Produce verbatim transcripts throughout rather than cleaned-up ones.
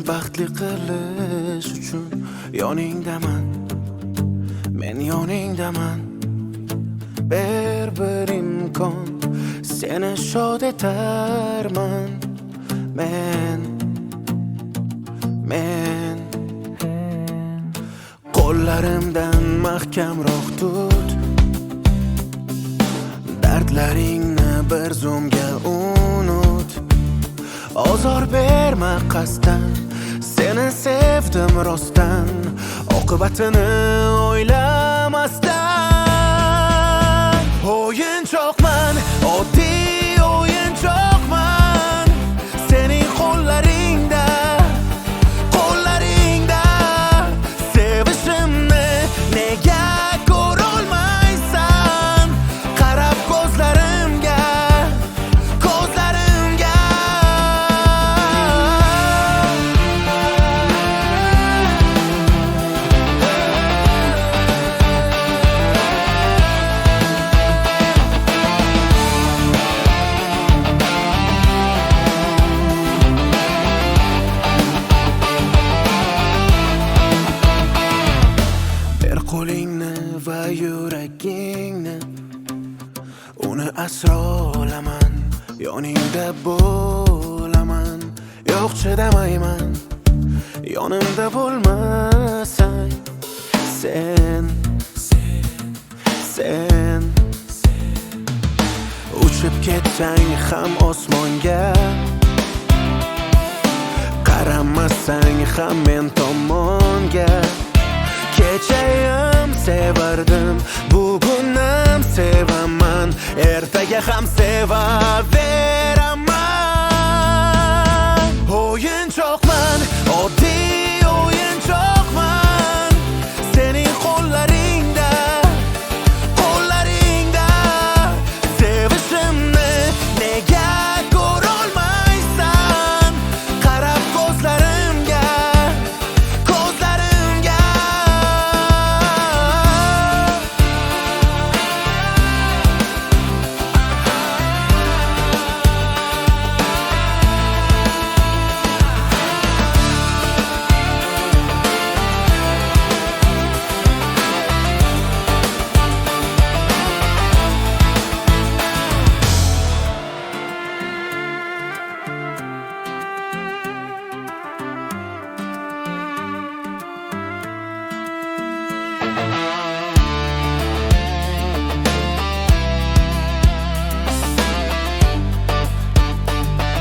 baxtli qilish uchun yoningdaman, men yoningdaman. Ber bir imkon, seni shod etarman. Men, men qo'llarimdan mahkamroq tut, dardlaringni bir zumga unut. Ozor berma qasddan, seni sevdim rostdan, oqibatini o'ylamasdan. O'yinchoqman, oddiy o'yinchoqman, sening qo'llaringda, qo'llaringda. Sevishimni nega ko'rolmaysan? Qarab ko'zlarimga, ko'zlarimga. Qo'lingni va yuragingni, uni asro olaman, yoningda bo'laman. Yo'q, chidamayman yonimda bo'lmasang. Sen, sen uchib ketsang ham osmonga, qaramasang ham men tomonga. Kechayam sevardim, bugunam sevaman, ertaga ham sevaveraman. O'yinchoqman, oddiy o'yinchoqman, sening qo'llaringda, qo'llaringda. Sevishimni nega ko'rolmaysan? Qarab ko'zlarimga, ko'zlarimga.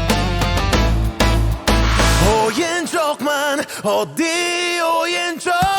O'yinchoqman, oddiy o'yinchoq.